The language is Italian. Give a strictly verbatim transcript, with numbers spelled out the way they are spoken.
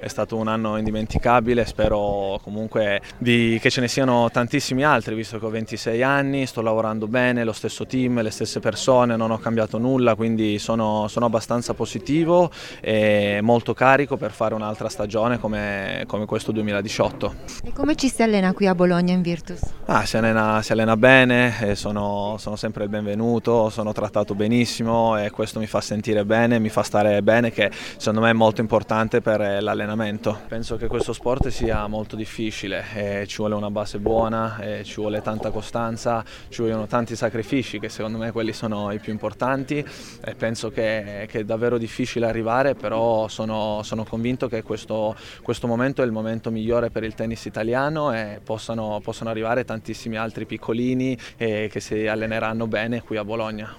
è stato un anno indimenticabile, spero comunque di, che ce ne siano tantissimi altri, visto che ho ventisei anni, sto lavorando bene, lo stesso team, le stesse persone, non ho cambiato nulla, quindi sono, sono abbastanza positivo e molto carico per fare un'altra stagione come, come questo duemiladiciotto. E come ci si allena qui a Bologna in Virtus? Ah, si allena, si allena bene, e sono, sono sempre il benvenuto, sono trattato benissimo e questo mi fa sentire bene, mi fa stare bene, che secondo me è molto importante per l'allenamento. Penso che questo sport sia molto difficile, e ci vuole una base buona, e ci vuole tanta costanza, ci vogliono tanti sacrifici, che secondo me quelli sono i più importanti, e penso che, che è davvero difficile arrivare, però sono, sono convinto che questo, questo momento è il momento migliore per il tennis italiano e possano, possano arrivare tantissimi altri piccolini eh, che si alleneranno bene qui a Bologna.